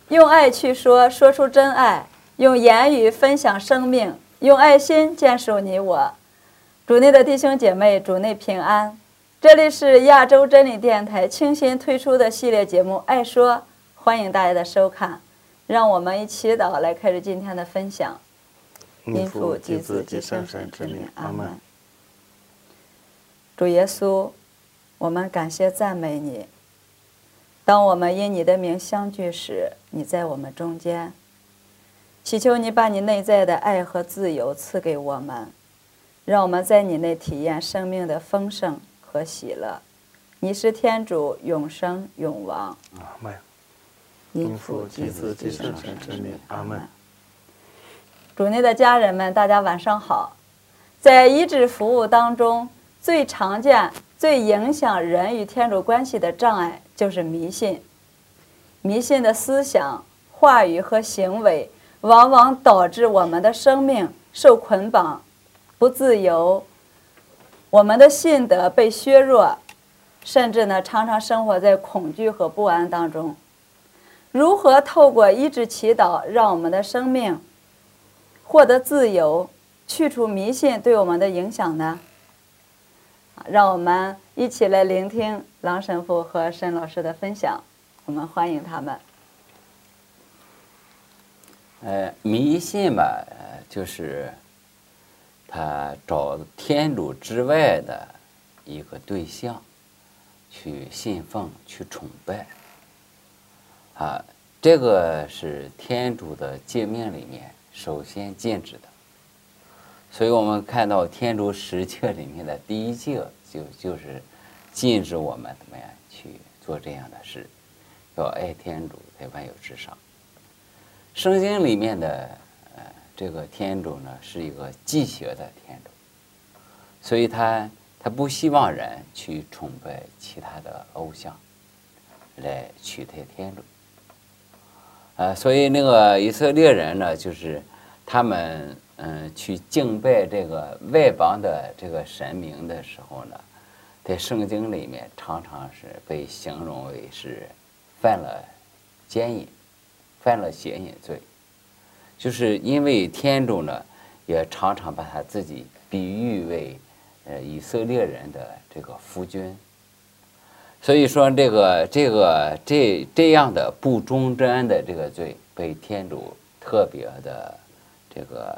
用爱去说，说出真爱；用言语分享生命，用爱心坚守你我。主内的弟兄姐妹，主内平安。这里是亚洲真理电台倾心推出的系列节目《爱说》，欢迎大家的收看。让我们一起祈祷来开始今天的分享。因父及子及圣神之名，阿门。主耶稣，我们感谢赞美你。当我们因你的名相聚时，你在我们中间。祈求你把你内在的爱和自由赐给我们，让我们在你内体验生命的丰盛和喜乐。你是天主，永生永王。 阿门。 因父及子及圣神之名，阿门。 主内的家人们，大家晚上好。在医治服务当中，最常见、最影响人与天主关系的障碍就是迷信。迷信的思想、话语和行为，往往导致我们的生命受捆绑、不自由，我们的信德被削弱，甚至常常生活在恐惧和不安当中。如何透过医治祈祷，让我们的生命获得自由，去除迷信对我们的影响呢？让我们一起来聆听郎神父和申老师的分享，我们欢迎他们。 迷信吧，就是他找天主之外的一个对象去信奉、去崇拜。这个是天主的诫命里面首先禁止的，所以我们看到天主十诫里面的第一诫就是禁止我们怎么样去做这样的事，要爱天主，在万有之上。圣经里面的这个天主呢，是一个忌邪的天主，所以他不希望人去崇拜其他的偶像来取代天主。所以那个以色列人呢，就是他们去敬拜这个外邦的这个神明的时候呢，在圣经里面常常是被形容为是犯了奸淫、犯了邪淫罪，就是因为天主呢也常常把他自己比喻为以色列人的这个夫君。所以说这样的不忠贞的这个罪被天主特别的这个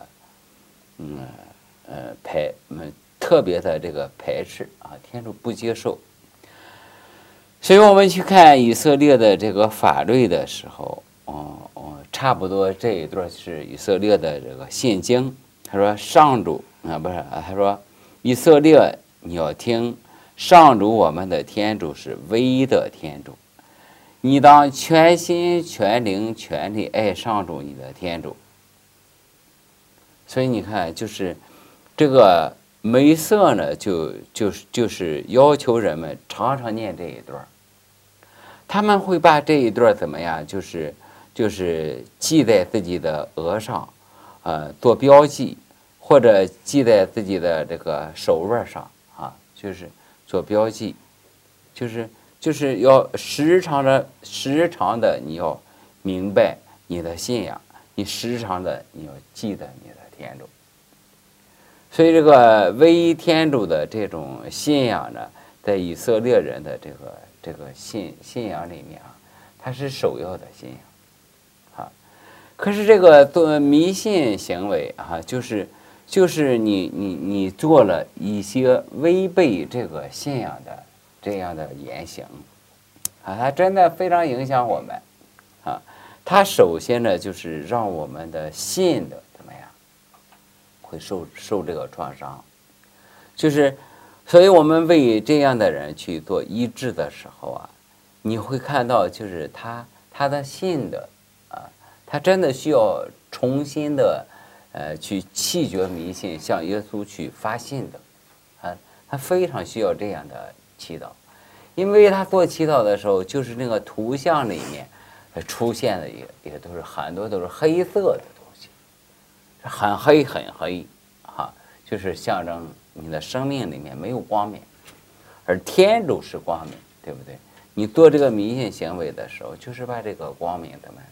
特别的这个排斥啊，天主不接受。所以我们去看以色列的这个法律的时候，差不多这一段是以色列的这个信经。他说上主他说以色列，你要听。上主我们的天主是唯一的天主，你当全心全灵全力爱上主你的天主。所以你看，就是这个梅瑟呢，就是要求人们常常念这一段，他们会把这一段怎么样，就是记在自己的额上，做标记，或者记在自己的这个手腕上啊，就是做标记，就是要时常的你要明白你的信仰，你时常的你要记得你的天主。所以这个唯一天主的这种信仰呢，在以色列人的这个信仰里面啊，它是首要的信仰。可是这个做迷信行为啊，就是你做了一些违背这个信仰的这样的言行它真的非常影响我们它首先呢，就是让我们的信的怎么样会受这个创伤，所以我们为这样的人去做医治的时候啊，你会看到就是他的信的他真的需要重新的去弃绝迷信，向耶稣去发信的他非常需要这样的祈祷，因为他做祈祷的时候，就是那个图像里面出现的也都是很多都是黑色的东西，很黑很黑就是象征你的生命里面没有光明，而天主是光明，对不对？你做这个迷信行为的时候，就是把这个光明怎么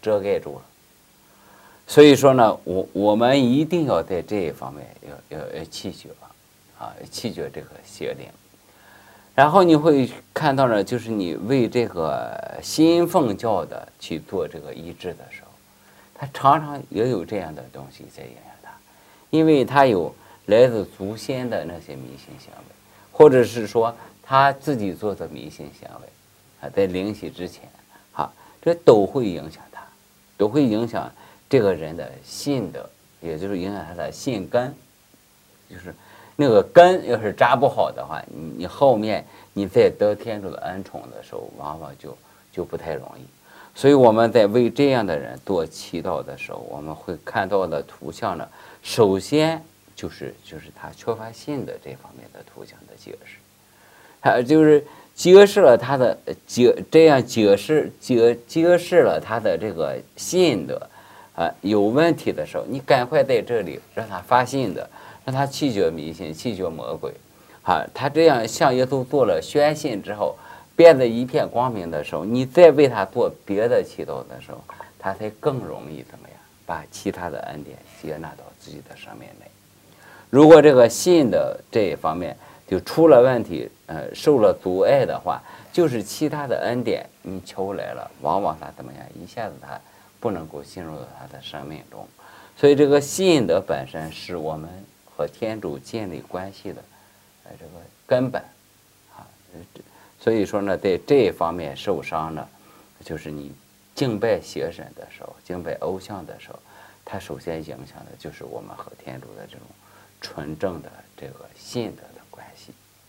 遮盖住了。所以说呢，我们一定要在这一方面要弃绝弃绝这个邪灵。然后你会看到呢，就是你为这个新奉教的去做这个医治的时候，他常常也有这样的东西在影响他，因为他有来自祖先的那些迷信行为，或者是说他自己做的迷信行为在灵洗之前这都会影响他，都会影响这个人的信的，也就是影响他的信根，就是那个根要是扎不好的话，你后面你在得天主的恩宠的时候，往往就不太容易。所以我们在为这样的人做祈祷的时候，我们会看到的图像呢，首先就是他缺乏信的这方面的图像的揭示，他就是揭示了他的这样揭示了他的这个信的有问题的时候，你赶快在这里让他发信的，让他弃绝迷信，弃绝魔鬼他这样向耶稣做了宣信之后，变得一片光明的时候，你再为他做别的祈祷的时候，他才更容易怎么样把其他的恩典接纳到自己的生命内。如果这个信的这一方面就出了问题，受了阻碍的话，就是其他的恩典你求来了，往往他怎么样，一下子他不能够进入到他的生命中。所以这个信的本身是我们和天主建立关系的这个根本所以说呢，在这一方面受伤呢，就是你敬拜邪神的时候，敬拜偶像的时候，它首先影响的就是我们和天主的这种纯正的这个信德的关系。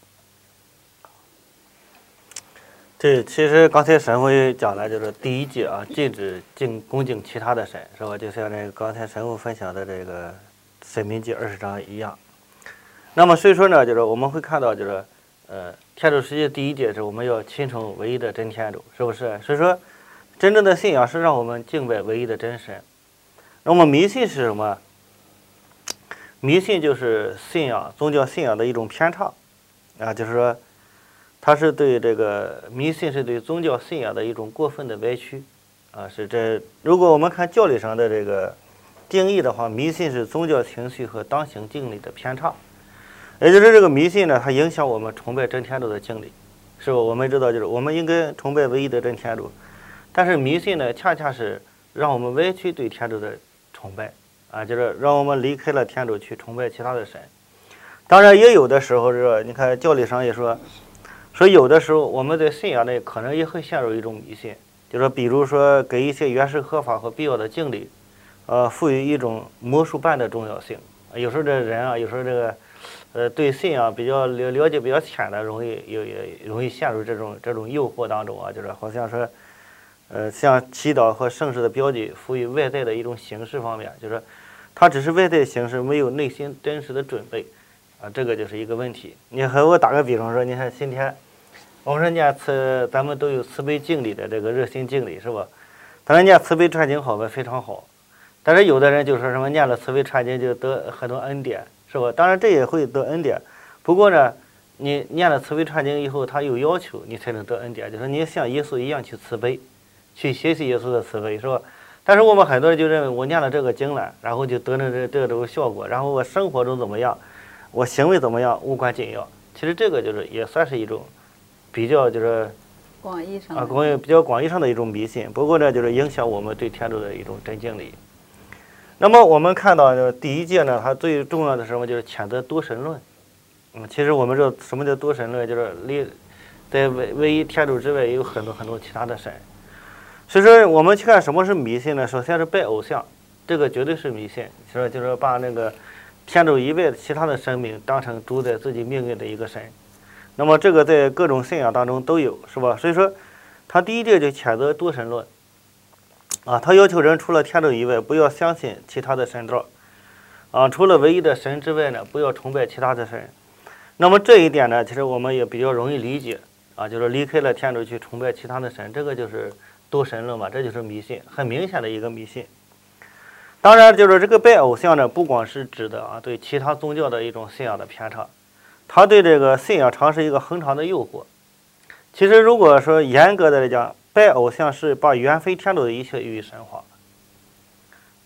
这其实刚才神父也讲了，就是第一戒禁止恭敬其他的神，是吧？就像这个刚才神父分享的这个《申命记》20章一样。那么所以说呢，就是我们会看到，就是天主世界第一戒是我们要亲崇唯一的真天主，是不是？所以说，真正的信仰是让我们敬拜唯一的真神。那么迷信是什么？迷信就是信仰宗教信仰的一种偏差就是说，它是对这个迷信是对宗教信仰的一种过分的歪曲是这。如果我们看教理上的这个定义的话，迷信是宗教情绪和当行敬礼的偏差。也就是这个迷信呢，它影响我们崇拜真天主的敬礼，是吧？我们知道，就是我们应该崇拜唯一的真天主，但是迷信呢，恰恰是让我们歪曲对天主的崇拜就是让我们离开了天主去崇拜其他的神。当然，也有的时候是，你看教理上也说有的时候我们在信仰内可能也会陷入一种迷信，就是说，比如说给一些原始合法和必要的敬礼，赋予一种魔术般的重要性。有时候这人有时候这个。对信仰比较了解比较浅的，也容易陷入这种诱惑当中就是好像说，像祈祷和圣事的标记赋予外在的一种形式方面，就是它只是外在形式，没有内心真实的准备这个就是一个问题。你和我打个比方说，你看今天我们说念咱们都有慈悲敬礼的这个热心敬礼，是吧？当然念慈悲串经好吧，非常好，但是有的人就说什么念了慈悲串经就得很多恩典。是吧？当然这也会得恩典，不过呢，你念了慈悲串经以后，他有要求你才能得恩典，就是你像耶稣一样去慈悲，去学习耶稣的慈悲，是吧？但是我们很多人就认为我念了这个经了，然后就得了这种效果，然后我生活中怎么样，我行为怎么样无关紧要。其实这个就是也算是一种比较就是广义上比较广义上的一种迷信，不过呢，就是影响我们对天主的一种真敬礼。那么我们看到第一戒呢，它最重要的是什么？就是谴责多神论。其实我们知道什么叫多神论，就是在唯一天主之外也有很多其他的神。所以说我们去看什么是迷信呢？首先是拜偶像，这个绝对是迷信，就是把那个天主以外的其他的神明当成主宰自己命运的一个神。那么这个在各种信仰当中都有，是吧？所以说他第一戒就谴责多神论。他要求人除了天主以外，不要相信其他的神道，除了唯一的神之外呢，不要崇拜其他的神。那么这一点呢，其实我们也比较容易理解就是离开了天主去崇拜其他的神，这个就是多神论嘛，这就是迷信，很明显的一个迷信。当然，就是这个拜偶像呢，不光是指的对其他宗教的一种信仰的偏差，它对这个信仰常是一个恒常的诱惑。其实如果说严格的来讲，拜偶像是把原非天主的一切予以神化，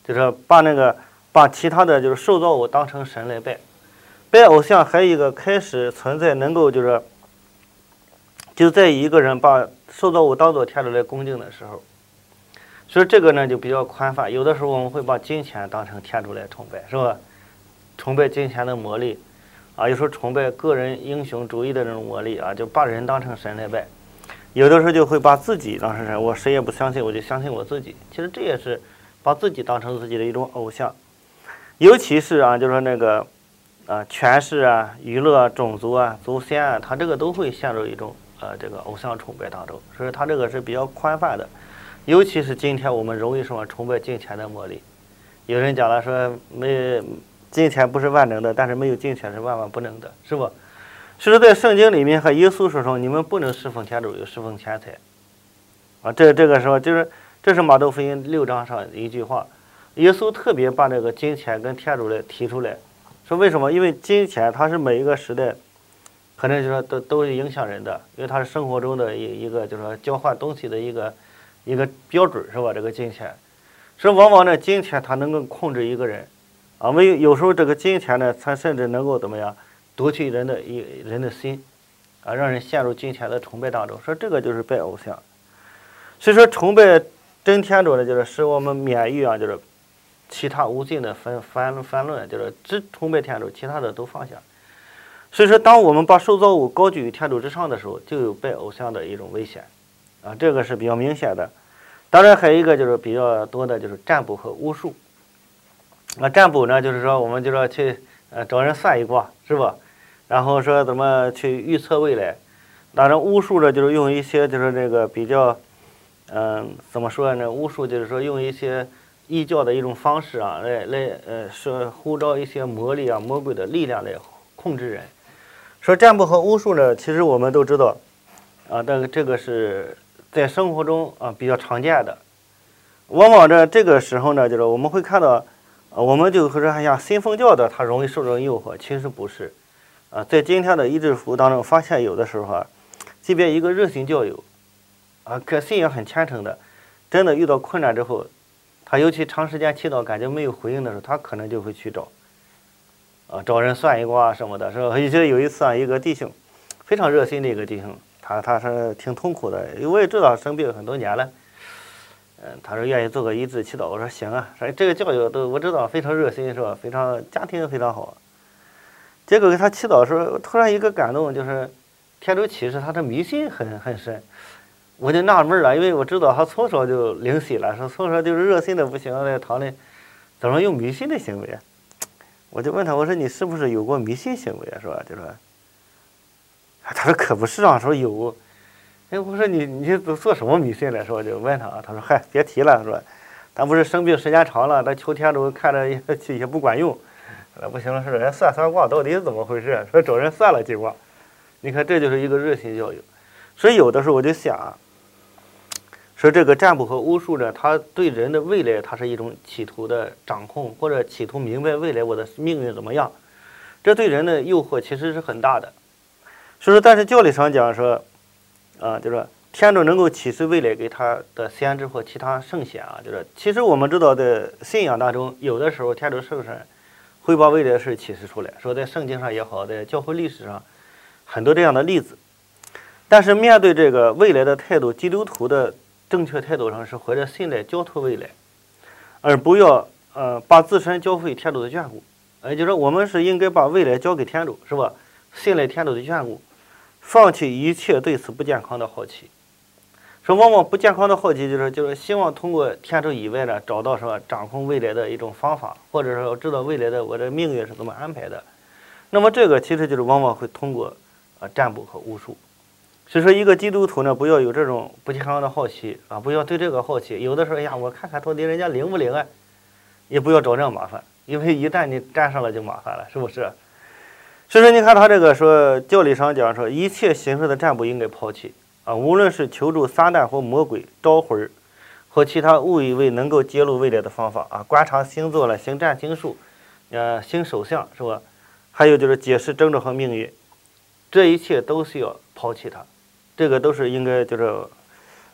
就是把其他的就是受造物当成神来拜。拜偶像还有一个开始存在能够就在一个人把受造物当作天主来恭敬的时候，所以这个呢就比较宽泛。有的时候我们会把金钱当成天主来崇拜，是吧？崇拜金钱的魔力啊，有时候崇拜个人英雄主义的这种魔力啊，就把人当成神来拜。有的时候就会把自己当成神，我谁也不相信，我就相信我自己。其实这也是把自己当成自己的一种偶像。尤其是啊，就是说权势啊、娱乐、种族啊、祖先啊，他这个都会陷入一种这个偶像崇拜当中。所以他这个是比较宽泛的。尤其是今天我们容易崇拜金钱的魔力。有人讲了说金钱不是万能的，但是没有金钱是万万不能的，是吧？其实在圣经里面和耶稣说你们不能侍奉天主又侍奉钱财啊。这个时候这是马窦福音6章上一句话，耶稣特别把这个金钱跟天主来提出来，说为什么？因为金钱它是每一个时代可能就说都影响人的，因为它是生活中的一个就是说交换东西的一个标准，是吧？这个金钱，所以往往呢金钱它能够控制一个人啊，有时候这个金钱呢，它甚至能够怎么样夺取人的心啊，让人陷入金钱的崇拜当中。说这个就是拜偶像。所以说崇拜真天主呢，就是使我们免于就是其他无尽的翻论，就是只崇拜天主，其他的都放下。所以说当我们把受造物高举于天主之上的时候，就有拜偶像的一种危险啊，这个是比较明显的。当然还有一个就是比较多的就是占卜和巫术。占卜呢，就是说我们就说去找人算一卦，是吧？然后说怎么去预测未来。当然巫术呢，就是用一些就是这个比较怎么说呢？巫术就是说用一些异教的一种方式啊，来说呼召一些魔力啊、魔鬼的力量来控制人。说占卜和巫术呢，其实我们都知道啊，这个是在生活中啊比较常见的。往往这个时候呢，就是我们会看到，我们就会说像信奉教的，他容易受这种诱惑，其实不是。在今天的医治服务当中，发现有的时候即便一个热心教友可信仰很虔诚的，真的遇到困难之后，他尤其长时间祈祷感觉没有回应的时候，他可能就会去找人算一卦什么的，是吧？我记得有一次一个弟兄非常热心的一个弟兄，他是挺痛苦的，因为我也知道生病很多年了。他说愿意做个医治祈祷，我说行啊，说这个教友都我知道非常热心，是吧？非常家庭非常好。结果给他祈祷的时候，突然一个感动，就是天主启示他的迷信很深。我就纳闷了，因为我知道他从小就灵犀了，说从小就是热心的不行，在堂里怎么有迷信的行为？我就问他，我说你是不是有过迷信行为是吧？就说，他说可不是啊，说有。我说你做什么迷信了？说就问他，他说嗨，别提了，说他不是生病时间长了，他求天主看着也不管用，不行了，说人算卦到底是怎么回事？说找人算了几卦，你看这就是一个热心教友。所以有的时候我就想说这个占卜和巫术呢，它对人的未来，它是一种企图的掌控，或者企图明白未来我的命运怎么样，这对人的诱惑其实是很大的。所以说，但是教理上讲说，就是天主能够启示未来给他的先知或其他圣贤就是其实我们知道在信仰当中，有的时候天主圣神会把未来的事启示出来，说在圣经上也好，在教会历史上很多这样的例子。但是面对这个未来的态度，基督徒的正确态度上是怀着信赖交托未来，而不要把自身交付于天主的眷顾。也就是说，我们是应该把未来交给天主，是吧？信赖天主的眷顾，放弃一切对此不健康的好奇。说往往不健康的好奇就是希望通过天主以外呢，找到说掌控未来的一种方法，或者说知道未来的我的命运是怎么安排的。那么这个其实就是往往会通过占卜和巫术。所以说，一个基督徒呢，不要有这种不健康的好奇不要对这个好奇。有的时候呀，我看看到底人家灵不灵也不要找这麻烦，因为一旦你沾上了就麻烦了，是不是？所以说，你看他这个说教理上讲说，一切形式的占卜应该抛弃无论是求助撒旦或魔鬼、招魂或其他误以为能够揭露未来的方法观察星座了、行占星术、行手相，是吧？还有就是解释征兆和命运，这一切都是要抛弃它。这个都是应该就是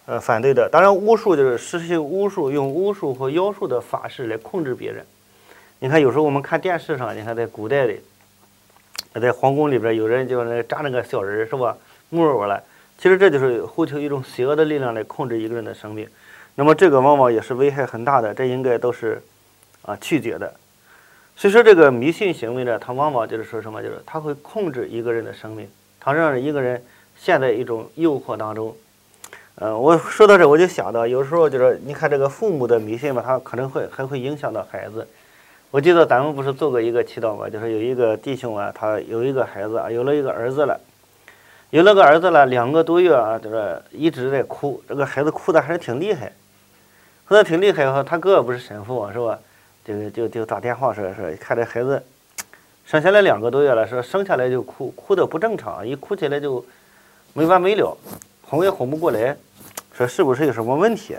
反对的。当然，巫术就是实行巫术，用巫术和妖术的法式来控制别人。你看，有时候我们看电视上，你看在古代里，在皇宫里边，有人就扎那个小人是吧，木偶来。其实这就是呼求一种邪恶的力量来控制一个人的生命。那么这个往往也是危害很大的，这应该都是去解的。所以说这个迷信行为呢，它往往就是说什么，就是它会控制一个人的生命，它让一个人陷在一种诱惑当中。我说到这，我就想到有时候就是你看这个父母的迷信吧，他可能还会影响到孩子。我记得咱们不是做过一个祈祷嘛，就是有一个弟兄啊，他有一个孩子啊，有了一个儿子了，2个多月啊，这个一直在哭，这个孩子哭的还是挺厉害，哭的挺厉害哈。他哥哥不是神父啊，是吧？就打电话说看这孩子生下来2个多月了，说生下来就哭，哭的不正常，一哭起来就没完没了，哄也哄不过来，说是不是有什么问题？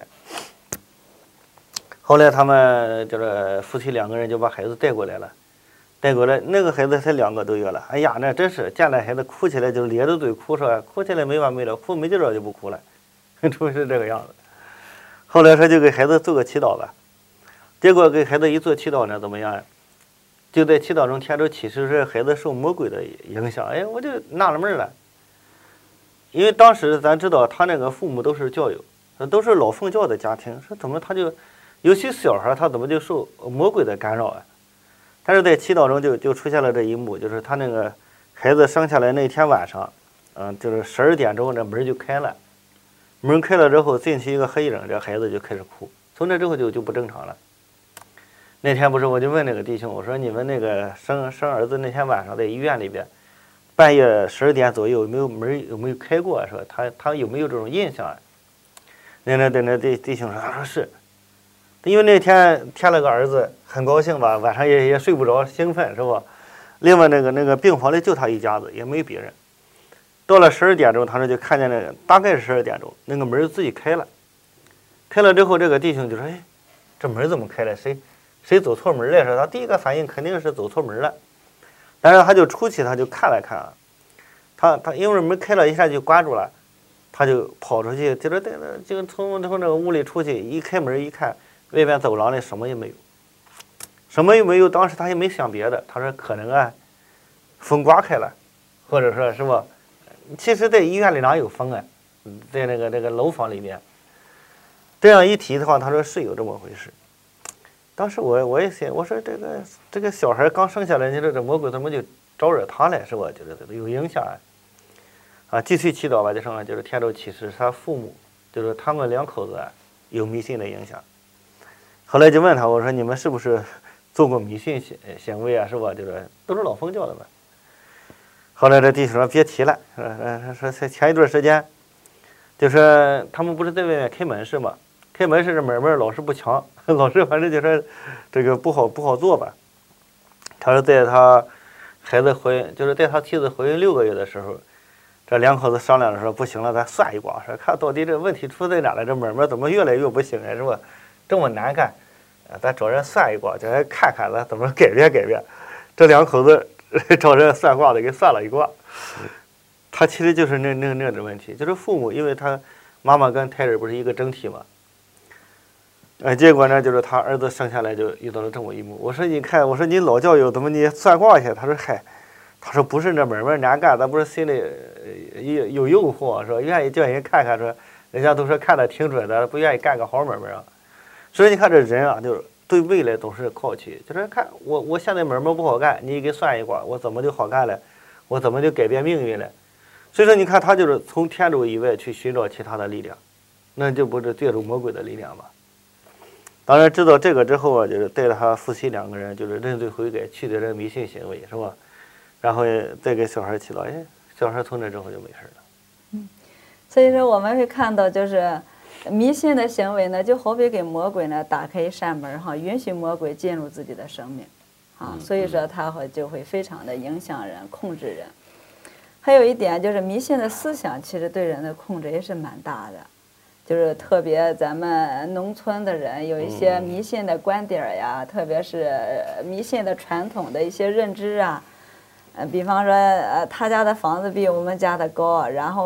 后来他们就是夫妻2个人就把孩子带过来了，那个孩子才2个多月了，哎呀，那真是见了孩子哭起来就咧着嘴哭，说哭起来没完没了，哭没劲儿就不哭了，就是这个样子。后来说就给孩子做个祈祷吧，结果给孩子一做祈祷呢，怎么样呀？就在祈祷中，天主启示是孩子受魔鬼的影响。哎，我就纳了闷了，因为当时咱知道他那个父母都是教友，都是老奉教的家庭，说怎么他就，尤其小孩他怎么就受魔鬼的干扰啊？但是在祈祷中就出现了这一幕，就是他那个孩子生下来那天晚上，就是12点钟这门就开了，门开了之后进去一个黑影，这孩子就开始哭，从那之后就不正常了。那天不是我就问那个弟兄，我说你们那个生儿子那天晚上在医院里边，半夜12点左右门有没有开过？说他有没有这种印象啊？那弟兄说，他说是，因为那天添了个儿子，很高兴吧，晚上也睡不着，兴奋是吧？另外那个病房里就他一家子，也没别人。到了12点钟，他说就看见那个大概是12点钟，那个门自己开了，开了之后，这个弟兄就说，哎，这门怎么开了？谁走错门了？说他第一个反应肯定是走错门了，但是他就出去，他就看了看啊，他因为门开了一下就关住了，他就跑出去，就从那个屋里出去，一开门一看，外边走廊里什么也没有，什么也没有。当时他也没想别的，他说可能啊，风刮开了，或者说是吧？其实，在医院里哪有风啊？在那个楼房里面，这样一提的话，他说是有这么回事。当时我也想，我说这个小孩刚生下来，你说这魔鬼怎么就招惹他了，是吧？就是有影响啊。继续祈祷吧，就是天主启示他父母，就是他们2口子有迷信的影响。后来就问他，我说你们是不是做过迷信行为啊？是吧？就是都是老奉教的嘛。后来这弟兄说别提了，说前一段时间，就是他们不是在外面开门市嘛。开门市这门老是不强，老是反正就说这个不好做吧。他说在他孩子怀孕，就是在他妻子怀孕6个月的时候，这2口子商量着说不行了，咱算一卦，说看到底这问题出在哪了，这门怎么越来越不行啊，是吧？这么难干，咱找人算一卦，叫人看看咱怎么改变。这2口子找人算卦的给算了一卦，他其实就是那种问题，就是父母，因为他妈妈跟胎儿不是一个整体嘛。结果呢，就是他儿子生下来就遇到了这么一幕。我说你看，我说你老教友怎么你算卦去？他说嗨，他说不是这门难干，咱不是心里有诱惑，说愿意叫人看看，说人家都说看得挺准的，不愿意干个好门啊。所以你看这人啊，就是对未来总是好奇，就是看我现在门不好干，你给算一卦，我怎么就好干了？我怎么就改变命运了？所以说你看他就是从天主以外去寻找其他的力量，那就不是借助魔鬼的力量吗？当然知道这个之后啊，就是带着他夫妻2个人就是认罪悔改，去掉这迷信行为，是吧？然后再给小孩祈祷，哎，小孩从那之后就没事了。 所以说我们会看到，就是迷信的行为呢，就好比给魔鬼呢打开一扇门哈，允许魔鬼进入自己的生命，所以说他就会非常的影响人，控制人。还有一点就是迷信的思想，其实对人的控制也是蛮大的。就是特别咱们农村的人有一些迷信的观点呀，特别是迷信的传统的一些认知啊，比方说他家的房子比我们家的高，然后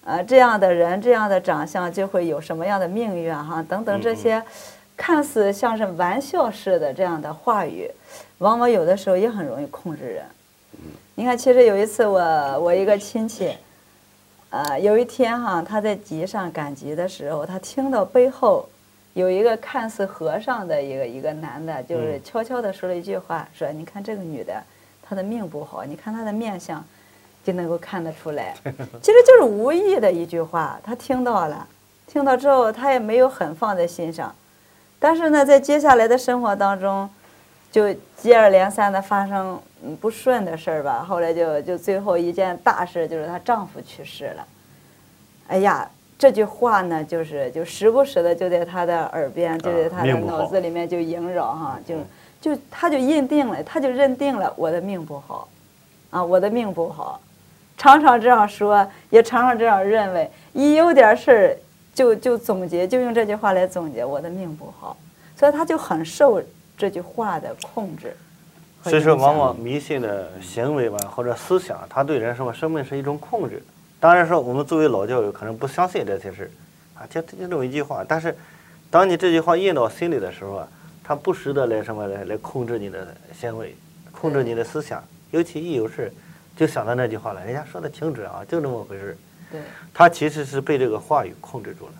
这样的人这样的长相就会有什么样的命运哈，等等这些看似像是玩笑似的这样的话语，往往有的时候也很容易控制人。你看，其实有一次我一个亲戚，有一天哈，他在集上赶集的时候，他听到背后有一个看似和尚的一个男的，就是悄悄地说了一句话，说你看这个女的，她的命不好，你看她的面相，就能够看得出来。其实就是无意的一句话，他听到了，听到之后他也没有很放在心上，但是呢，在接下来的生活当中，就接二连三的发生不顺的事儿吧。后来就最后一件大事就是她丈夫去世了。哎呀，这句话呢，就时不时的就在她的耳边，就在她的脑子里面就萦绕哈，她就认定了我的命不好，啊，我的命不好，常常这样说，也常常这样认为，一有点事儿就总结，就用这句话来总结我的命不好，所以她就很受这句话的控制。 所以说，往往迷信的行为吧，或者思想，它对人生命是一种控制。当然说，我们作为老教友可能不相信这些事，就这么一句话。但是，当你这句话印到心里的时候啊，它不时的来控制你的行为，控制你的思想。尤其一有事，就想到那句话了。人家说的挺准啊，就这么回事。 对。 他其实是被这个话语控制住了。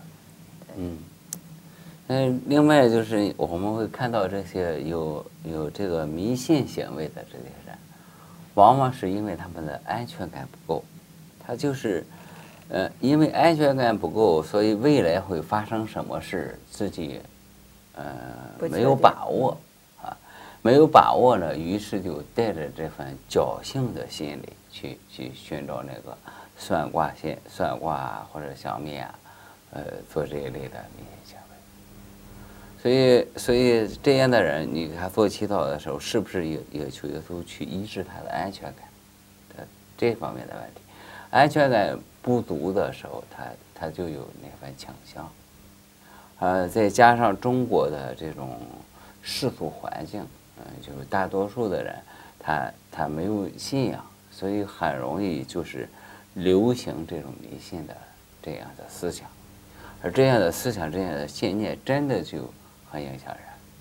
另外就是我们会看到这些有这个迷信行为的这些人，往往是因为他们的安全感不够。他就是因为安全感不够，所以未来会发生什么事自己没有把握啊，没有把握呢，于是就带着这份侥幸的心理去寻找那个算卦或者相面啊，做这一类的迷信行为。所以这样的人，你给他做祈祷的时候，是不是也求耶稣去医治他的安全感这方面的问题？安全感不足的时候，他就有那份倾向，再加上中国的这种世俗环境，就是大多数的人他没有信仰，所以很容易就是流行这种迷信的这样的思想，而这样的思想、这样的信念，真的就很影响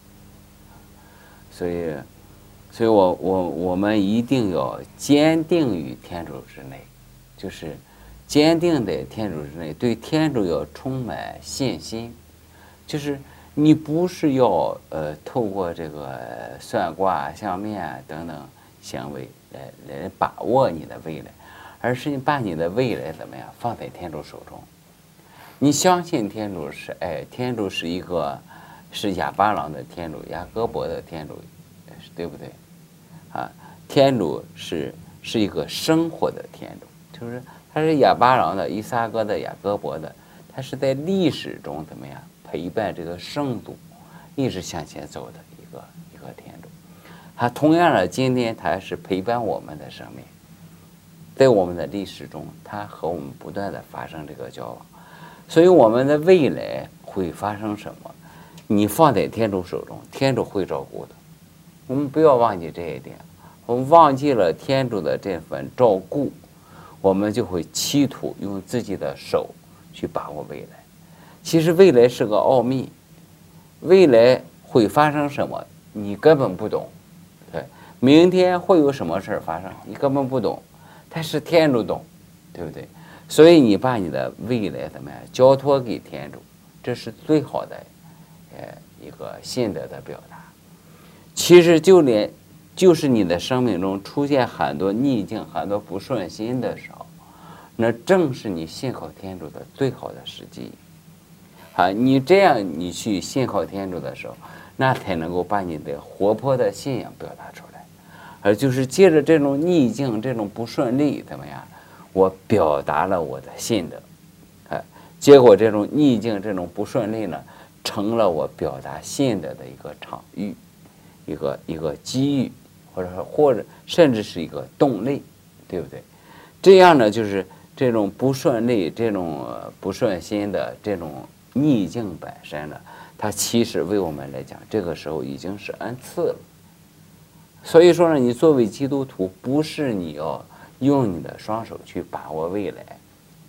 人。所以我们一定要坚定于天主之内。就是坚定在天主之内，对天主要充满信心。就是你不是要透过这个算卦、相面等等行为来把握你的未来，而是你把你的未来怎么样放在天主手中。你相信天主是爱，天主是一个是亚巴郎的天主，雅各伯的天主，对不对？天主是一个生活的天主。就是他是亚巴郎的、以撒哥的、雅各伯的，他是在历史中怎么样陪伴这个圣徒一直向前走的一个天主。他同样的，今天他是陪伴我们的生命，在我们的历史中，他和我们不断的发生这个交往，所以我们的未来会发生什么，你放在天主手中，天主会照顾的。我们不要忘记这一点，我们忘记了天主的这份照顾，我们就会企图用自己的手去把握未来。其实未来是个奥秘，未来会发生什么你根本不懂，对，明天会有什么事发生你根本不懂，但是天主懂，对不对？所以你把你的未来怎么样交托给天主，这是最好的一个信德的表达。其实就是你的生命中出现很多逆境、很多不顺心的时候，那正是你信靠天主的最好的时机。你这样你去信靠天主的时候，那才能够把你的活泼的信仰表达出来。而就是借着这种逆境、这种不顺利怎么样，我表达了我的信德，结果这种逆境、这种不顺利呢，成了我表达信德的一个场域，一个机遇。或者甚至是一个动力，对不对？这样呢，就是这种不顺利、这种不顺心的这种逆境本身呢，它其实为我们来讲，这个时候已经是恩赐了。所以说呢，你作为基督徒，不是你要用你的双手去把握未来，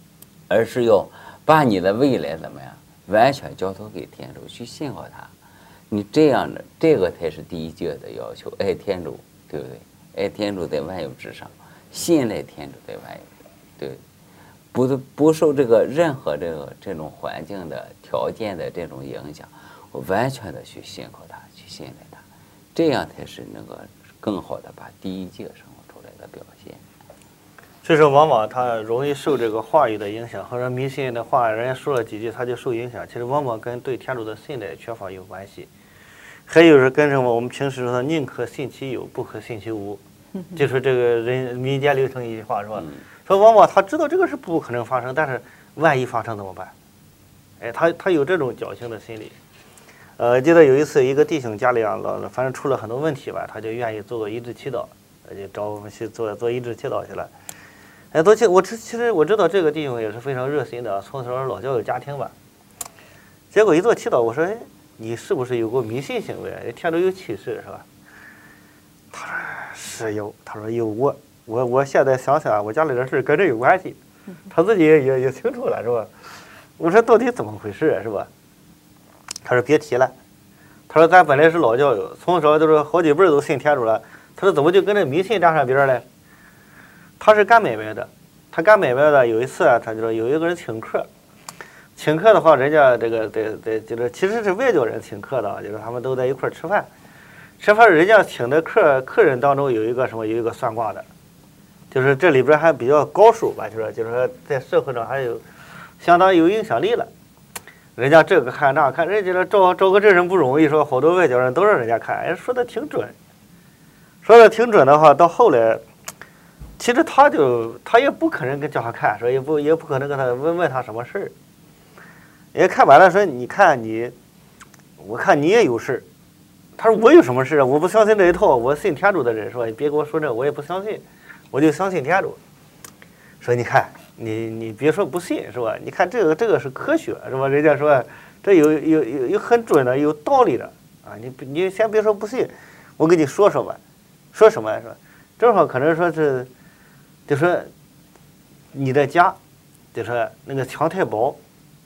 而是要把你的未来怎么样完全交托给天主，去信靠他。你这样的，这个才是第一戒的要求，爱天主，对不对？爱天主在万有之上，信赖天主在万有，对不对？不受这个任何这种环境的条件的这种影响，我完全的去信靠他，去信赖他，这样才是那个更好的把第一戒生活出来的表现。 所以说，往往他容易受这个话语的影响，或者迷信的话，人家说了几句他就受影响。其实往往跟对天主的信赖缺乏有关系，还有是跟什么？我们平时说宁可信其有，不可信其无，就是这个人民间流行一句话说，说往往他知道这个是不可能发生，但是万一发生怎么办？哎，他有这种侥幸的心理。记得有一次一个弟兄家里啊，反正出了很多问题吧，他就愿意做个医治祈祷，就找我们去做医治祈祷去了。哎，其实我知道这个弟兄也是非常热心的，从小老教有家庭吧。结果一做祈祷，我说：“哎，你是不是有过迷信行为？天主有启示是吧？”他说：“是有。”他说：“有过。我现在想想，我家里的事跟这有关系。”他自己也清楚了是吧？我说：“到底怎么回事是吧？”他说：“别提了。”他说：“咱本来是老教友，从小都是好几辈都信天主了。”他说：“怎么就跟这迷信沾上边了？”他是干买卖的，有一次啊，他就说有一个人请客的话，人家这个就是其实是外教人请客的，就是他们都在一块吃饭，人家请的客人当中有一个算卦的，就是这里边还比较高手吧，就是说在社会上还有相当有影响力了。人家这个看那看，人家找个这人不容易，说好多外教人都让人家看，哎，说的挺准的话，到后来。其实他也不可能叫他看，说也不可能跟他问他什么事儿。也看完了说，我看你也有事。他说我有什么事啊？我不相信这一套，我信天主的人，说你别给我说这，我也不相信，我就相信天主。说你看你别说不信是吧？你看这个是科学是吧？人家说这有很准的，有道理的啊！你先别说不信，我跟你说吧，说什么呀？说正好可能说是。就说你的家，就说那个墙太薄，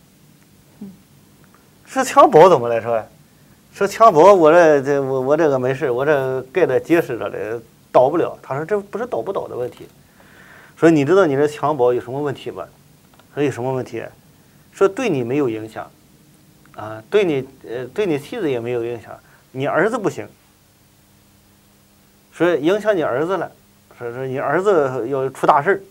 是墙薄怎么来说？说墙薄，我这个没事，我这盖的结实着的，倒不了。他说这不是倒不倒的问题。说你知道你这墙薄有什么问题吗？说有什么问题？说对你没有影响，啊，对你妻子也没有影响，你儿子不行。说影响你儿子了。说你儿子要出大事，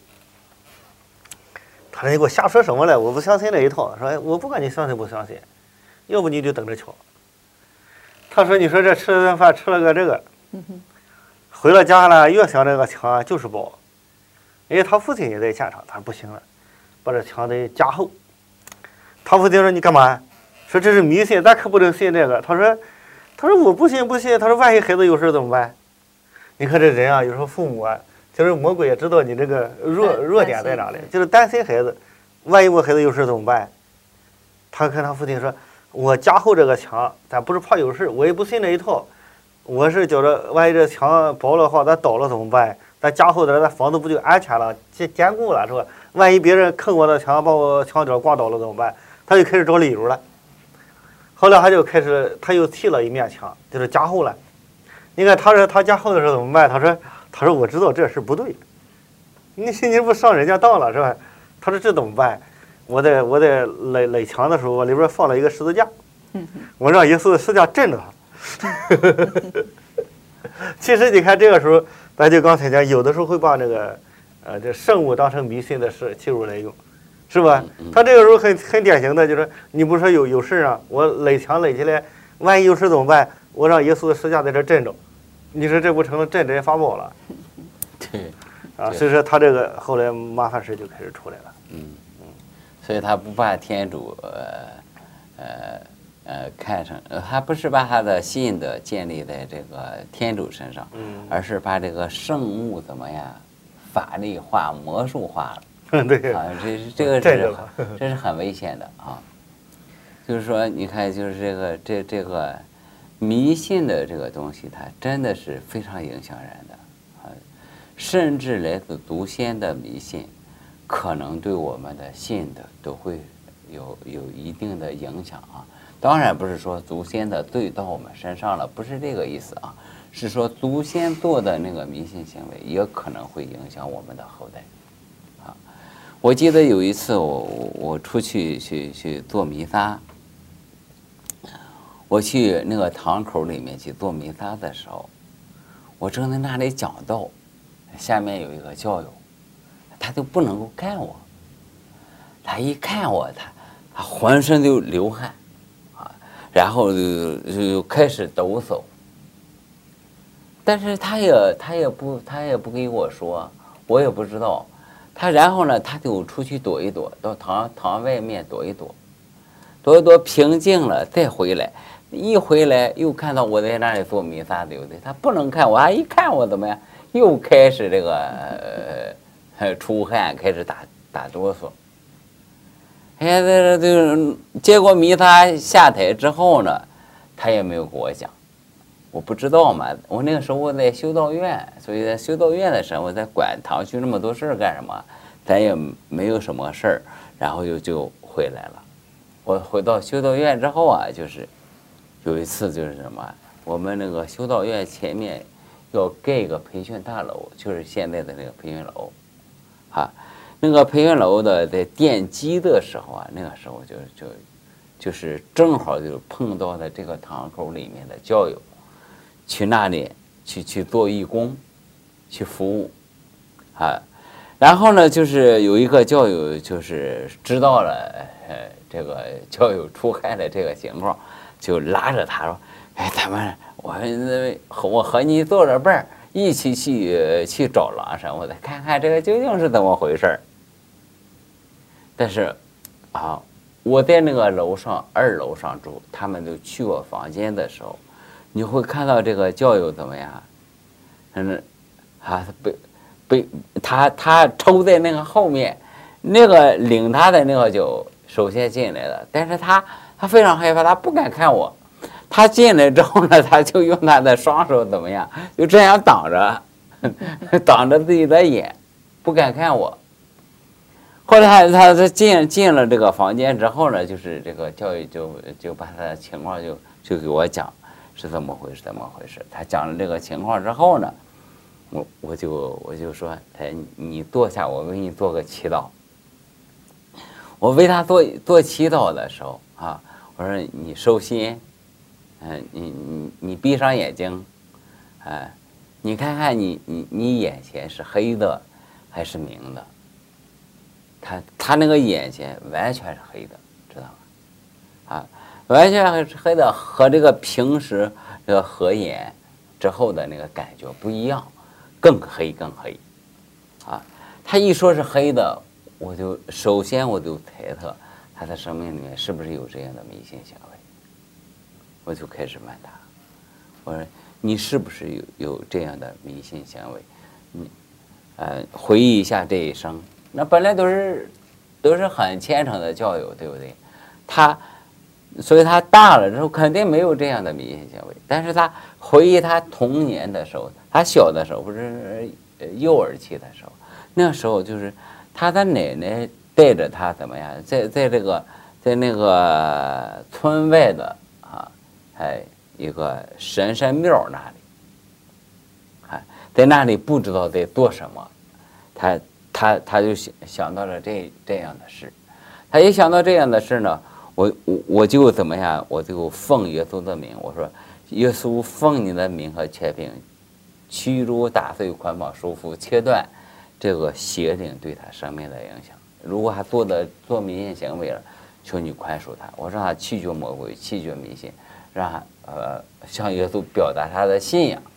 他说你给我瞎说什么了？我不相信这一套。说我不管你相信不相信，要不你就等着瞧。他说你说这吃了顿饭吃了个这个，回了家了越想这个墙就是薄，因为他父亲也在现场。他说不行了，把这墙得加厚。他父亲说你干嘛？说这是迷信，咱可不能信这个。他说我不信。他说万一孩子有事怎么办？你看这人啊，有时候父母啊，就是魔鬼也知道你这个弱点在哪里，就是担心孩子，万一我孩子有事怎么办？他跟他父亲说：“我加厚这个墙，咱不是怕有事，我也不信那一套，我是觉着万一这墙薄了话，咱倒了怎么办？咱加厚点，咱房子不就安全了、坚固了，是吧？万一别人坑我的墙，把我墙角挂倒了怎么办？”他就开始找理由了。后来他又砌了一面墙，就是加厚了。你看他说他加厚的时候怎么办？他说我知道这事不对，你不上人家当了是吧？他说这怎么办？我在垒墙的时候，我里边放了一个十字架，我让耶稣的十字架镇着他。其实你看这个时候，咱就刚才讲，有的时候会把那个这圣物当成迷信的事器物来用，是吧？他这个时候很典型的就是，你不说有事啊，我垒墙垒起来，万一有事怎么办？我让耶稣的十字架在这镇着。你说这不成了镇宅法宝了？ 对， 啊，所以说他这个后来麻烦事就开始出来了。 所以他不把天主看成，他不是把他的信德建立在这个天主身上，而是把这个圣物怎么样法律化、魔术化了。 对啊，这是很危险的啊。就是说，你看，就是这个。迷信的这个东西，它真的是非常影响人的啊，甚至来自祖先的迷信， 可能对我们的信的都会有一定的影响啊。当然不是说祖先的罪到我们身上了，不是这个意思啊，是说祖先做的那个迷信行为也可能会影响我们的后代啊。我记得有一次我出去做弥撒，我去那个堂口里面去做弥撒的时候，我正在那里讲道，下面有一个教友，他就不能够看我，他一看我，他浑身就流汗啊，然后就开始抖擞，但是他也不给我说，我也不知道他。然后呢，他就出去躲一躲，到堂外面躲一躲，平静了再回来。一回来又看到我在那里做弥撒，对不对？他不能看我，他一看我怎么样，又开始这个出汗，开始打哆嗦。哎，这结果弥撒下台之后呢，他也没有跟我讲，我不知道嘛。我那个时候我在修道院，所以在修道院的时候，我在管堂区那么多事儿干什么？咱也没有什么事儿，然后就回来了。我回到修道院之后啊，就是有一次就是什么，我们那个修道院前面要盖一个培训大楼，就是现在的那个培训楼，啊。那个培训楼的在奠基的时候啊，那个时候就是正好就碰到了这个堂口里面的教友，去那里去做义工，去服务，啊，然后呢，就是有一个教友就是知道了这个教友出汗的这个情况，就拉着他说：“哎，咱们我和你做着伴儿，一起去找郎神，我再看看这个究竟是怎么回事儿。”但是，啊，我在那个楼上2楼上住，他们都去我房间的时候，你会看到这个教友怎么样？他抽在那个后面，那个领他的那个就首先进来了，但是他非常害怕，他不敢看我。他进来之后呢，他就用他的双手怎么样，就这样挡着自己的眼，不敢看我。后来他进了这个房间之后呢，就是这个教育就把他的情况就给我讲是怎么回事。他讲了这个情况之后呢，我就说，哎，你坐下，我为你做个祈祷。我为他做祈祷的时候啊，我说你收心，你闭上眼睛，你看看你眼前是黑的还是明的？他那个眼前完全是黑的，知道吗？啊，完全是黑的，和这个平时这个合眼之后的那个感觉不一样，更黑。啊，他一说是黑的，首先我就猜测他的生命里面是不是有这样的迷信行为，我就开始问他，我说你是不是有这样的迷信行为？你回忆一下这一生。那本来都是很虔诚的教友，对不对？所以他大了之后肯定没有这样的迷信行为。但是他回忆他童年的时候，他小的时候不是幼儿期的时候，那时候就是他的奶奶带着他怎么样，在那个村外的一个神庙那里，在那里不知道在做什么，他就想到了这样的事，他一想到这样的事呢，我就怎么样，我就奉耶稣的名，我说耶稣奉你的名和权柄，驱逐打碎捆绑束缚，切断这个邪灵对他生命的影响。如果他做迷信行为了，求你宽恕他，我让他弃绝魔鬼，弃绝迷信，让他向耶稣表达他的信仰。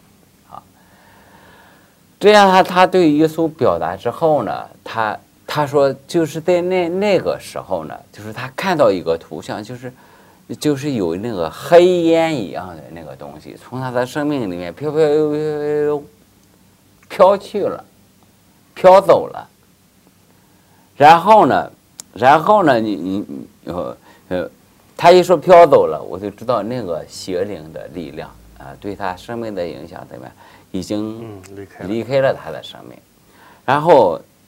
这样他对耶稣表达之后呢，他说就是在那个时候呢，就是他看到一个图像，就是有那个黑烟一样的那个东西从他的生命里面飘去了，飘走了。然后呢，他一说飘走了，我就知道那个邪灵的力量对他生命的影响怎么样，已经离开了他的生命。然后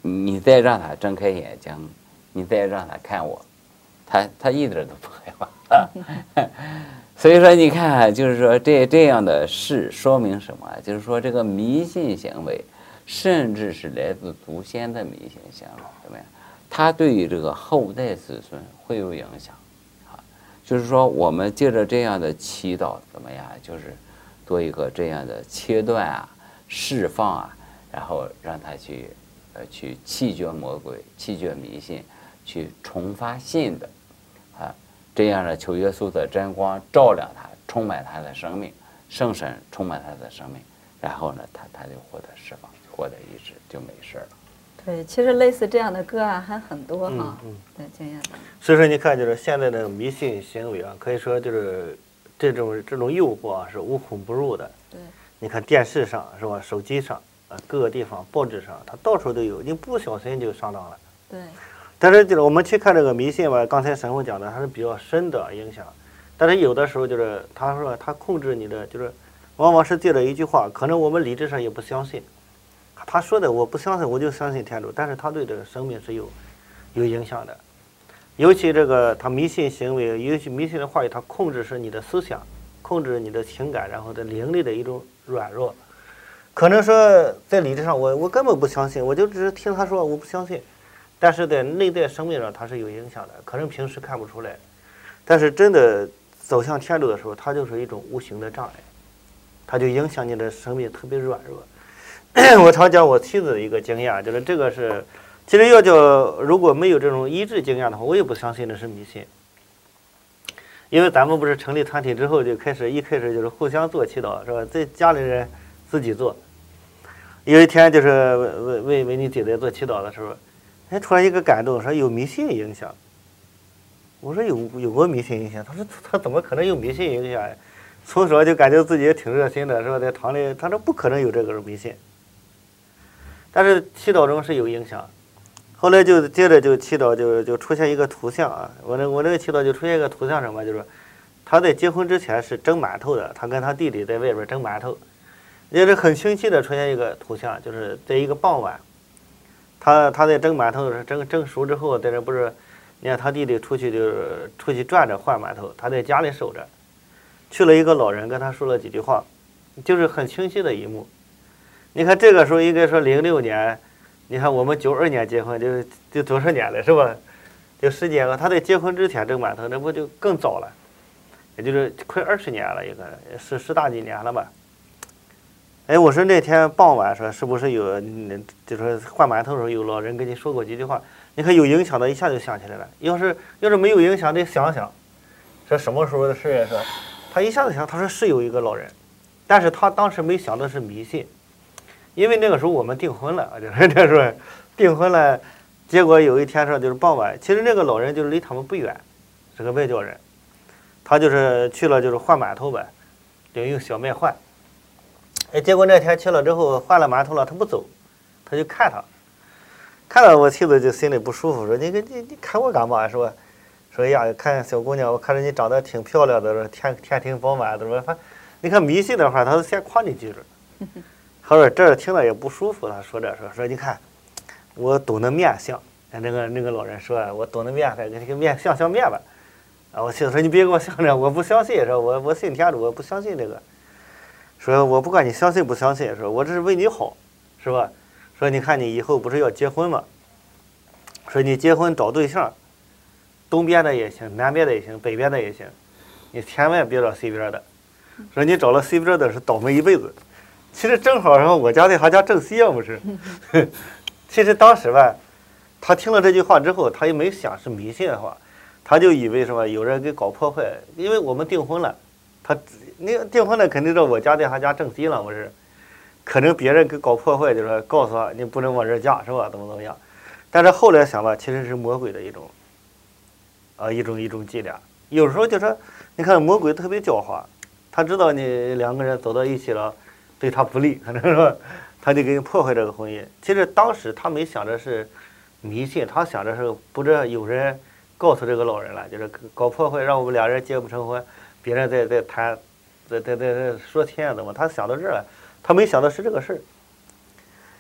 你再让他睁开眼睛，你再让他看我，他一点都不害怕。所以说，你看，就是说这样的事说明什么？就是说，这个迷信行为，甚至是来自祖先的迷信行为，怎么样？它对于这个后代子孙会有影响啊。就是说，我们借着这样的祈祷，怎么样？就是做一个这样的切断啊、释放啊，然后让他去弃绝魔鬼、弃绝迷信，去重发信的啊。这样呢，求耶稣的真光照亮他，充满他的生命，圣神充满他的生命，然后呢，他就获得释放，获得医治，就没事了。 对，其实类似这样的个案还很多哈。对，经验的。 所以说，你看，就是现在的迷信行为啊，可以说就是这种诱惑啊，是无孔不入的。 对。 你看电视上是吧？手机上啊，各个地方报纸上，它到处都有，你不小心就上当了。 对。 但是就是我们去看这个迷信吧，刚才神父讲的，它是比较深的影响。但是有的时候就是他说他控制你的，就是往往是借着一句话，可能我们理智上也不相信。他说的我不相信，我就相信天主，但是他对这个生命是有影响的。尤其这个他迷信行为，尤其迷信的话语，他控制是你的思想，控制你的情感，然后的灵力的一种软弱。可能说在理智上我根本不相信，我就只是听他说我不相信。但是在内在生命上它是有影响的，可能平时看不出来，但是真的走向天主的时候，它就是一种无形的障碍，它就影响你的生命特别软弱。我常讲我妻子的一个经验，就是这个是，其实要叫如果没有这种医治经验的话，我也不相信那是迷信，因为咱们不是成立团体之后就一开始就是互相做祈祷，是吧？在家里人自己做。有一天就是为你姐姐做祈祷的时候。突然一个感动，说有迷信影响。我说有过迷信影响，他说他怎么可能有迷信影响呀？从小就感觉自己也挺热心的，是吧？在堂里，他说不可能有这个迷信。但是祈祷中是有影响。后来就接着就祈祷就出现一个图像啊，我这个祈祷就出现一个图像，什么就是他在结婚之前是蒸馒头的，他跟他弟弟在外边蒸馒头，也是很清晰的出现一个图像，就是在一个傍晚。他在蒸馒头的时候，蒸熟之后，在这不是，你看他弟弟出去转着换馒头，他在家里守着，去了一个老人跟他说了几句话，就是很清晰的一幕。你看这个时候应该说06年，你看我们92年结婚，就多少年了是吧？就10年了。他在结婚之前蒸馒头，那不就更早了，也就是快20年了，应该是10大几年了吧。哎，我说那天傍晚说是不是有，就是换馒头的时候有老人跟你说过几句话？你看有影响的，一下就想起来了。要是没有影响，得想想，说什么时候的事呀？说他一下子想，他说是有一个老人，但是他当时没想的是迷信，因为那个时候我们订婚了，就是这时候订婚了，结果有一天说就是傍晚，其实那个老人就是离他们不远，是个外交人，他就是去了就是换馒头呗，就用小麦换。哎，结果那天去了之后换了馒头了，他不走，他就看了我妻子就心里不舒服，说你看我干嘛是吧？说呀，看小姑娘，我看着你长得挺漂亮的，说天庭饱满的，说你看迷信的话，他都先夸你几句。他说这听了也不舒服，他说说你看我懂得面相，那个老人说我懂得面相，这个面相面吧。啊，我妻子说你别给我相着，我不相信，说我信天主，我不相信这个。说我不管你相信不相信，说我这是为你好，是吧？说你看你以后不是要结婚吗？说你结婚找对象，东边的也行，南边的也行，北边的也行，你千万别找西边的。说你找了西边的是倒霉一辈子。其实正好，然后我家在他家正西啊，不是？其实当时吧，他听了这句话之后，他也没想是迷信的话，他就以为什么有人给搞破坏，因为我们订婚了。你订婚了肯定知道我家在他家正西了，不是？可能别人给搞破坏，就是告诉他你不能往这嫁，是吧？怎么样？但是后来想吧，其实是魔鬼的一种伎俩。有时候就说，你看魔鬼特别狡猾，他知道你两个人走到一起了，对他不利，可能说他就给你破坏这个婚姻。其实当时他没想着是迷信，他想着是不知有人告诉这个老人了，就是搞破坏，让我们俩人结不成婚。别人在谈，在说天怎么？他想到这儿了，他没想到是这个事儿。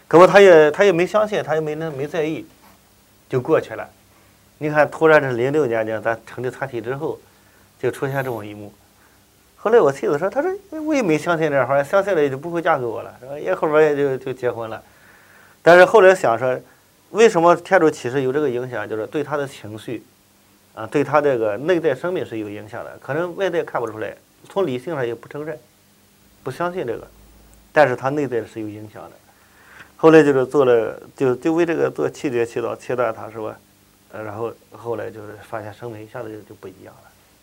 可不他也没相信，他也没在意，就过去了。你看，突然是06年呢，咱成立团体之后，就出现这么一幕。后来我妻子说，她说我也没相信这话，相信了也就不会嫁给我了，是吧？也后边也就结婚了。但是后来想说，为什么天主启示有这个影响，就是对他的情绪，啊，对他这个内在生命是有影响的。可能外在看不出来，从理性上也不承认，不相信这个，但是他内在是有影响的。后来就是做了，就为这个做7节祈祷，切断他是吧？然后后来就是发现生命一下子就不一样了。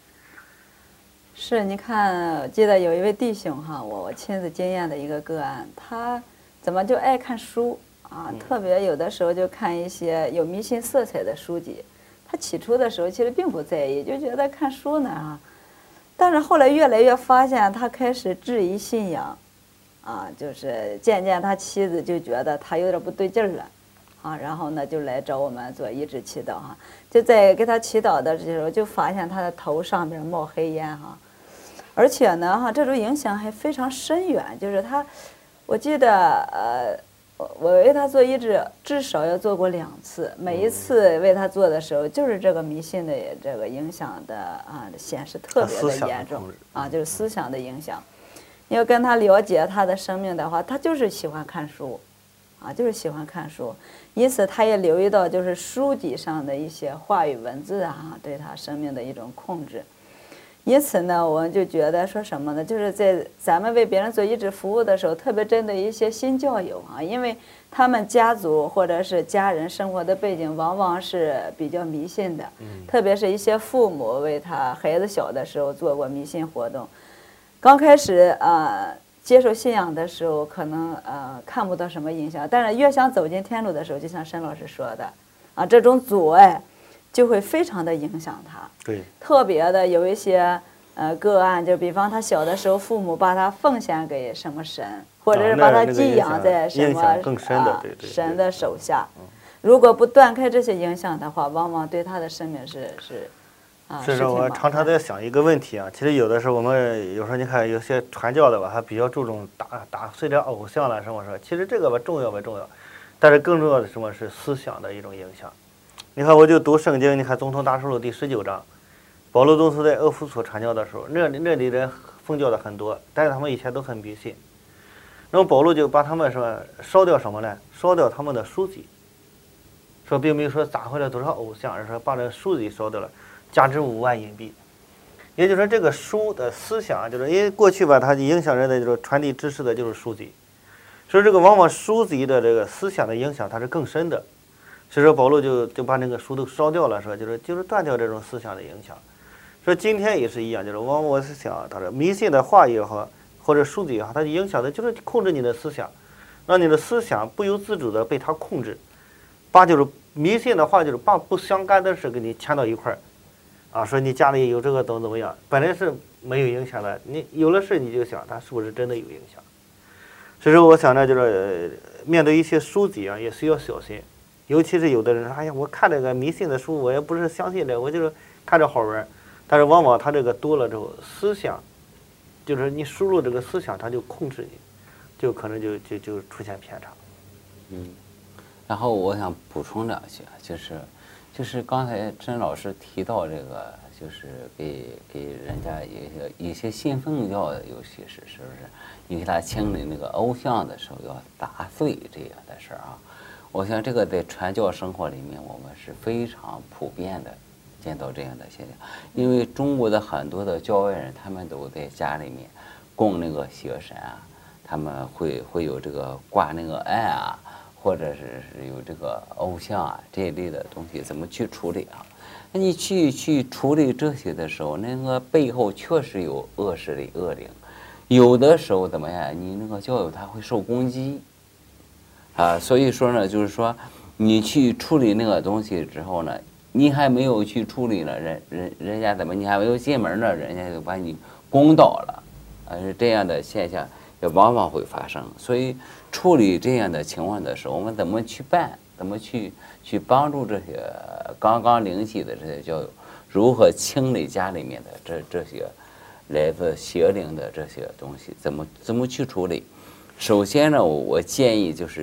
是，你看，记得有一位弟兄哈，我亲自经验的一个个案，他怎么就爱看书啊？特别有的时候就看一些有迷信色彩的书籍。他起初的时候其实并不在意，就觉得看书呢啊，但是后来越来越发现他开始质疑信仰，啊，就是渐渐他妻子就觉得他有点不对劲儿了。啊，然后呢，就来找我们做医治祈祷哈。就在给他祈祷的时候，就发现他的头上边冒黑烟哈，而且呢哈，这种影响还非常深远。就是他，我记得我为他做医治至少要做过2次，每一次为他做的时候，就是这个迷信的这个影响的啊显示特别的严重啊，就是思想的影响。你要跟他了解他的生命的话，他就是喜欢看书。啊，就是喜欢看书，因此他也留意到，就是书籍上的一些话语文字啊，对他生命的一种控制。因此呢，我们就觉得说什么呢？就是在咱们为别人做医治服务的时候，特别针对一些新教友啊，因为他们家族或者是家人生活的背景往往是比较迷信的，特别是一些父母为他孩子小的时候做过迷信活动，刚开始接受信仰的时候，可能看不到什么影响，但是越想走进天主的时候，就像申老师说的，啊，这种阻碍就会非常的影响他。 对， 特别的有一些个案，就比方他小的时候，父母把他奉献给什么神，或者是把他寄养在什么神的手下。如果不断开这些影响的话，往往对他的生命是。 是说我常常在想一个问题啊，其实有的时候我们有时候你看有些传教的吧，他比较注重打碎点偶像了什么说，其实这个吧重要，但是更重要的什么是思想的一种影响。你看我就读圣经，你看总统大事录第19章，保罗宗徒在俄弗所传教的时候，那里人奉教的很多，但是他们以前都很迷信，然后保罗就把他们说烧掉什么呢？烧掉他们的书籍，说并没有说砸回来多少偶像，而是说把这书籍烧掉了。价值5万银币，也就是说，这个书的思想，就是因为过去吧，它影响人的就是传递知识的就是书籍，所以这个往往书籍的这个思想的影响它是更深的。所以说保罗就把那个书都烧掉了，说就是断掉这种思想的影响。说今天也是一样，就是往往我是想，他说迷信的话也好，或者书籍也好，它影响的就是控制你的思想，让你的思想不由自主的被它控制，把就是迷信的话就是把不相干的事给你牵到一块儿。啊，说你家里有这个怎么样？本来是没有影响的，你有了事你就想它是不是真的有影响。所以说，我想呢，就是面对一些书籍啊，也需要小心，尤其是有的人说，哎呀，我看这个迷信的书，我也不是相信这，我就是看着好玩。但是往往他这个多了之后，思想，就是你输入这个思想，它就控制你，就可能就出现偏差。 然后我想补充2句，就是刚才甄老师提到这个，就是给人家一些信奉教的，尤其是不是你给他清理那个偶像的时候要打碎这样的事儿啊？我想这个在传教生活里面，我们是非常普遍的见到这样的现象，因为中国的很多的教外人，他们都在家里面供那个邪神啊，他们会有这个挂那个案啊。或者是有这个偶像啊这一类的东西，怎么去处理啊？那你去处理这些的时候，那个背后确实有恶势力、恶灵，有的时候怎么样？你那个教友他会受攻击啊，所以说呢，就是说你去处理那个东西之后呢，你还没有去处理呢，人家怎么？你还没有进门呢，人家就把你攻倒了，这样的现象也往往会发生，所以。处理这样的情况的时候，我们怎么去办？怎么去帮助这些刚刚灵起的这些教友，如何清理家里面的这些来自邪灵的这些东西？怎么去处理？首先呢，我建议就是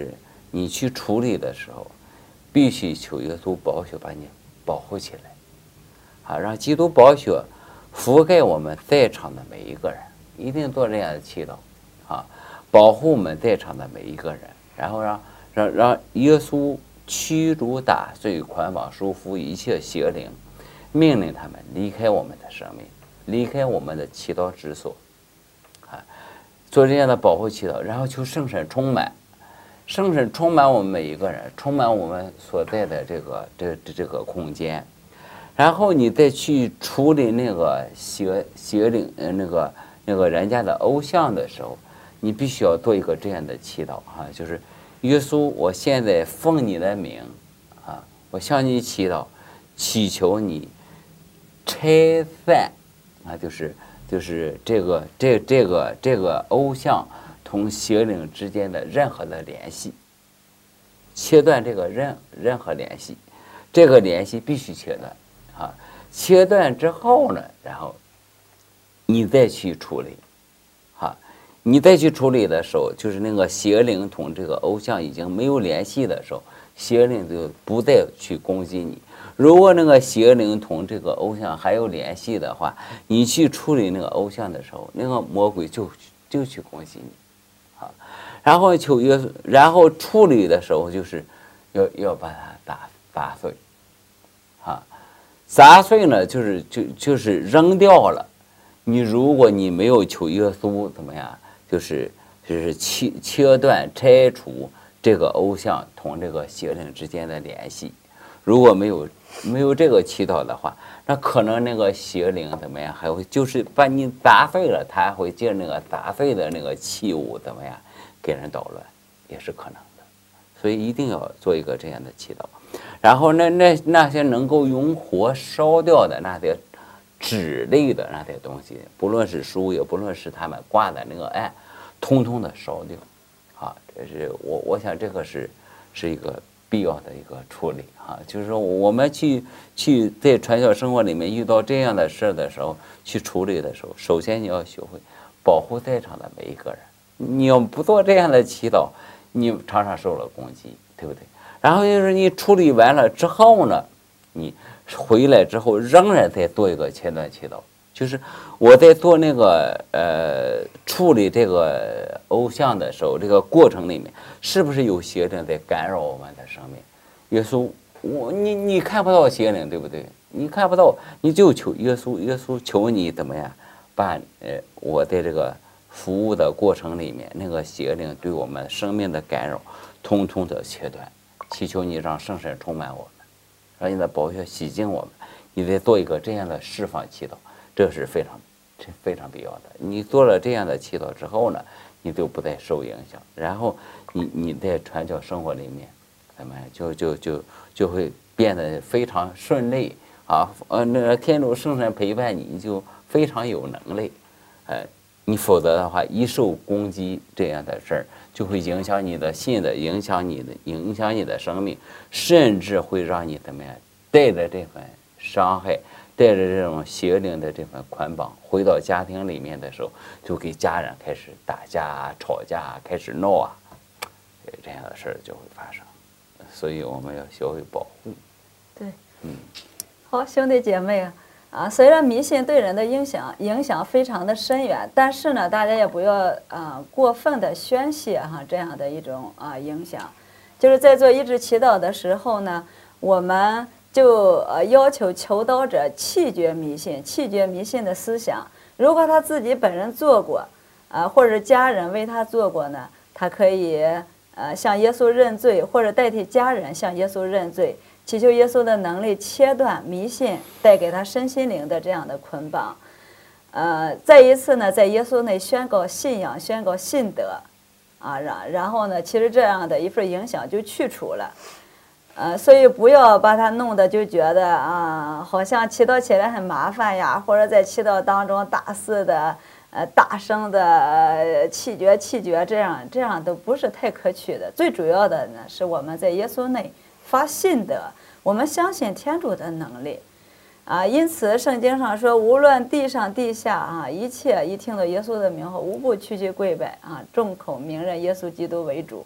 你去处理的时候，必须求耶稣宝血把你保护起来，啊，让基督宝血覆盖我们在场的每一个人，一定做这样的祈祷，啊，保护我们在场的每一个人，然后让耶稣驱逐打碎捆绑束缚一切邪灵，命令他们离开我们的生命，离开我们的祈祷之所，啊，做这样的保护祈祷，然后求圣神充满，圣神充满我们每一个人，充满我们所在的这个空间，然后你再去处理那个邪灵那个人家的偶像的时候，你必须要做一个这样的祈祷啊，就是耶稣，我现在奉你的名啊，我向你祈祷，祈求你拆散啊，就是这个偶像同邪灵之间的任何的联系，切断这个任何联系，这个联系必须切断啊。切断之后呢，然后你再去处理啊。你再去处理的时候，就是那个邪灵同这个偶像已经没有联系的时候，邪灵就不再去攻击你。如果那个邪灵同这个偶像还有联系的话，你去处理那个偶像的时候，那个魔鬼就去攻击你，啊，然后然后处理的时候就是要把它打碎，啊，砸碎呢就是扔掉了。如果你没有求耶稣怎么样，就是切断拆除这个偶像同这个邪灵之间的联系。如果没有这个祈祷的话，那可能那个邪灵怎么样，还会就是把你砸碎了，他还会借那个砸碎的那个器物怎么样给人捣乱，也是可能的。所以一定要做一个这样的祈祷。然后那些能够用火烧掉的那些纸类的那些东西，不论是书也不论是他们挂的那个案，通通的烧掉，啊，这是我想这个是一个必要的一个处理啊，就是说我们去在传教生活里面遇到这样的事的时候，去处理的时候，首先你要学会保护在场的每一个人。你要不做这样的祈祷，你常常受了攻击，对不对？然后就是你处理完了之后呢，你回来之后仍然再做一个切断祈祷，就是我在做那个处理这个偶像的时候，这个过程里面是不是有邪灵在干扰我们的生命？耶稣，你看不到邪灵，对不对？你看不到，你就求耶稣，耶稣求你怎么样把我在这个服务的过程里面那个邪灵对我们生命的干扰，通通的切断，祈求你让圣神充满我们，让你的宝血洗净我们。你得做一个这样的释放祈祷，这是非常必要的。你做了这样的祈祷之后呢，你就不再受影响，然后你在传教生活里面，怎么就会变得非常顺利啊。那个天主圣神陪伴你，你就非常有能力。你否则的话，一受攻击这样的事儿，就会影响你的信的，影响你的生命，甚至会让你怎么样带着这份伤害，带着这种邪灵的这份捆绑，回到家庭里面的时候，就给家人开始打架、吵架，开始闹啊，这样的事儿就会发生。所以我们要学会保护。 对，好，兄弟姐妹啊，虽然迷信对人的影响非常的深远，但是呢，大家也不要过分的宣泄这样的一种影响。就是在做医治祈祷的时候呢，我们就要求求祷者弃绝迷信的思想。如果他自己本人做过，或者家人为他做过呢，他可以向耶稣认罪，或者代替家人向耶稣认罪，祈求耶稣的能力切断迷信带给他身心灵的这样的捆绑。再一次呢，在耶稣内宣告信仰，宣告信德，然后呢，其实这样的一份影响就去除了。所以不要把它弄得就觉得好像祈祷起来很麻烦呀，或者在祈祷当中大肆的大声的气绝，这样都不是太可取的。最主要的呢，是我们在耶稣内发信德，我们相信天主的能力因此圣经上说，无论地上地下一切一听到耶稣的名后，无不屈膝跪拜众口明认耶稣基督为主。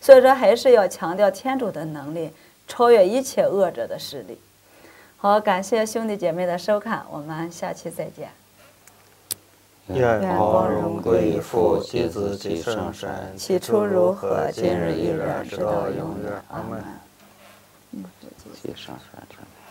所以说，还是要强调天主的能力，超越一切恶者的势力。好，感谢兄弟姐妹的收看，我们下期再见。 愿光荣归于父、及子、及圣神， 起初如何， 今日依然，直到永远。阿门。 接上上。